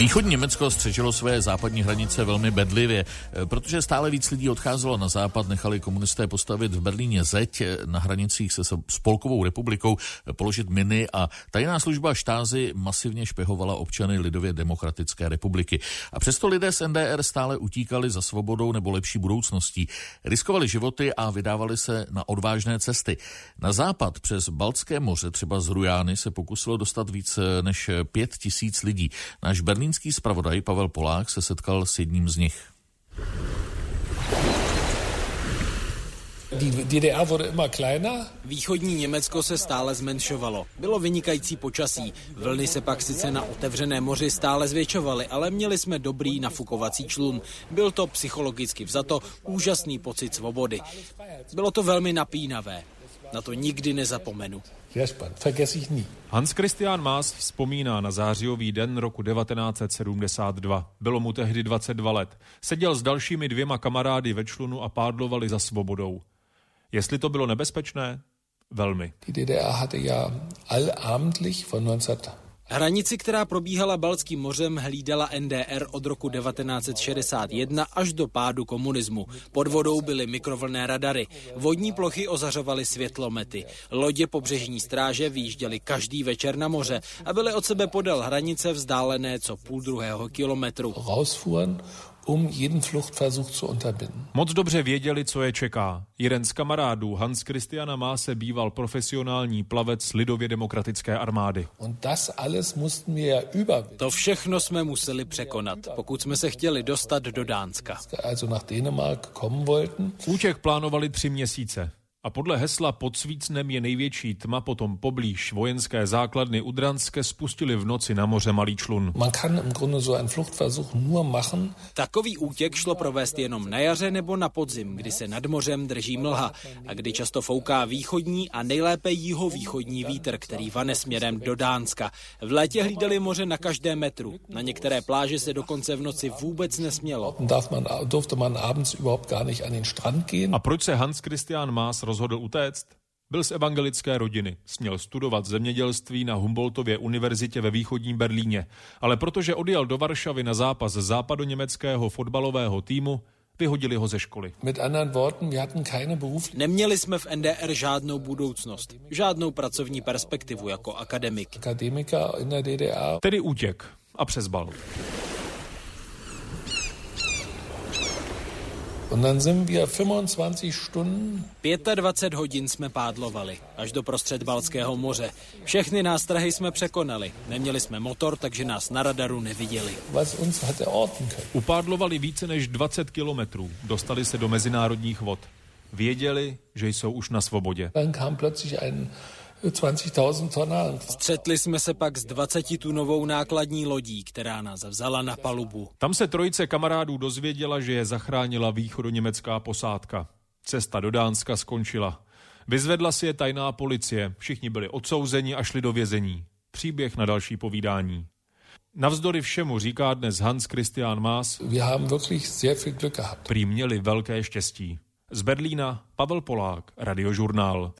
Východní Německo střežilo své západní hranice velmi bedlivě, protože stále víc lidí odcházelo na západ, nechali komunisté postavit v Berlíně zeď, na hranicích se Spolkovou republikou položit miny a tajná služba Stasi masivně špehovala občany Lidově demokratické republiky. A přesto lidé z NDR stále utíkali za svobodou nebo lepší budoucností. Riskovali životy a vydávali se na odvážné cesty. Na západ přes Baltské moře, třeba z Rujány, se pokusilo dostat víc než 5 000 lidí. Náš berlínský zpravodaj Pavel Polák se setkal s jedním z nich. Východní Německo se stále zmenšovalo. Bylo vynikající počasí. Vlny se pak sice na otevřené moři stále zvětšovaly, ale měli jsme dobrý nafukovací člun. Byl to psychologicky vzato úžasný pocit svobody. Bylo to velmi napínavé. Na to nikdy nezapomenu. Hans Christian Maas vzpomíná na zářijový den roku 1972. Bylo mu tehdy 22 let. Seděl s dalšími 2 kamarády ve člunu a pádlovali za svobodou. Jestli to bylo nebezpečné? Velmi. Hranici, která probíhala Baltským mořem, hlídala NDR od roku 1961 až do pádu komunismu. Pod vodou byly mikrovlnné radary. Vodní plochy ozařovaly světlomety. Lodě pobřežní stráže vyjížděly každý večer na moře a byly od sebe podél hranice vzdálené co 0,5 kilometru. jeden Fluchtversuch zu unterbinden. Moc dobře věděli, co je čeká. Jeden z kamarádů, Hans Christiana Maase, býval profesionální plavec Lidově demokratické armády. To všechno jsme museli překonat, pokud jsme se chtěli dostat do Dánska. Útěk plánovali 3 měsíce. A podle hesla Pod Svícnem je největší tma, potom poblíž vojenské základny u Dranske spustili v noci na moře malý člun. Takový útěk šlo provést jenom na jaře nebo na podzim, kdy se nad mořem drží mlha a kdy často fouká východní a nejlépe jihovýchodní vítr, který vane směrem do Dánska. V létě hlídali moře na každém metru. Na některé pláže se dokonce v noci vůbec nesmělo. A proč se Hans Christian Maas rozhodl utéct? Byl z evangelické rodiny, směl studovat zemědělství na Humboldtově univerzitě ve východním Berlíně, ale protože odjel do Varšavy na zápas západoněmeckého fotbalového týmu, vyhodili ho ze školy. Neměli jsme v NDR žádnou budoucnost, žádnou pracovní perspektivu jako akademik. Tedy útěk a přes Balt. Und dann sind wir 25 hodin jsme pádlovali, až do prostřed Baltského moře. Všechny nástrahy jsme překonali. Neměli jsme motor, takže nás na radaru neviděli. Upádlovali více než 20 kilometrů. Dostali se do mezinárodních vod. Věděli, že jsou už na svobodě. Střetli jsme se pak s 20tunovou nákladní lodí, která nás vzala na palubu. Tam se trojice kamarádů dozvěděla, že je zachránila východoněmecká posádka. Cesta do Dánska skončila. Vyzvedla si je tajná policie. Všichni byli odsouzeni a šli do vězení. Příběh na další povídání. Navzdory všemu, říká dnes Hans Christian Maas, prý měli velké štěstí. Z Berlína Pavel Polák, Radiožurnál.